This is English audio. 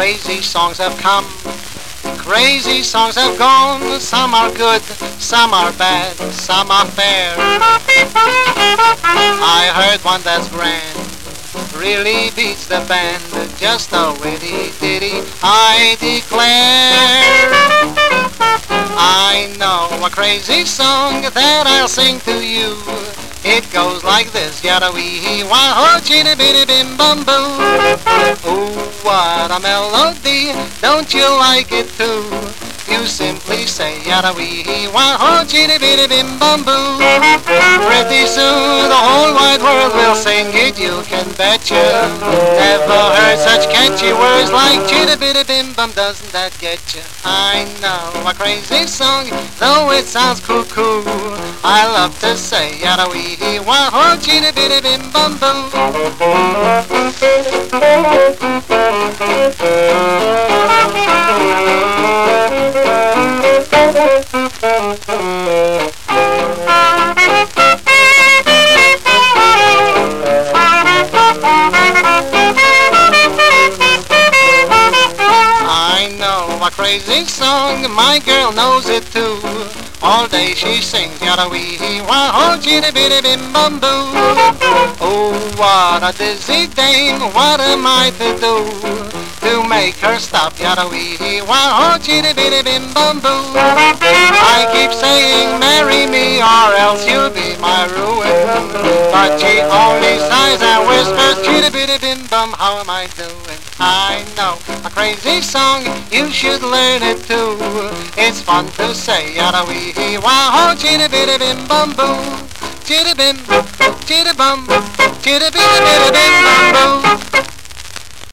Crazy songs have come, crazy songs have gone. Some are good, some are bad, some are fair. I heard one that's grand, really beats the band. Just a witty ditty, I declare. I know a crazy song that I'll sing to you. It goes like this: yada wee hee wah ho chitty bitty bim bum boo. Oh, what a melody! Don't you like it too? You simply say yada wee hee wah ho chitty bitty bim bum boo. Pretty soon the whole wide world will sing it, you can betcha. Never heard such catchy words like chitty bitty bim bum. Doesn't that get you? I know a crazy song, though it sounds cuckoo. I love to say yada wee hee wah ho chitty bitty bim bum boo. I know a crazy song, my girl knows it too. All day she sings yada wee hee wah ho chitty bitty bim bum boo. Oh, what a dizzy dame, what am I to do to make her stop yada wee hee wah ho chitty bitty bim bum boo? I keep saying marry me or else you'll be my ruin, but she only sighs and whispers chitty bitty bim bum. How am I doing? I know a crazy song, you should learn it too. It's fun to say yada wee hee wah ho chitty bitty bim bum boo. Chitty bim, chitty bum, chitty bitty bitty bim.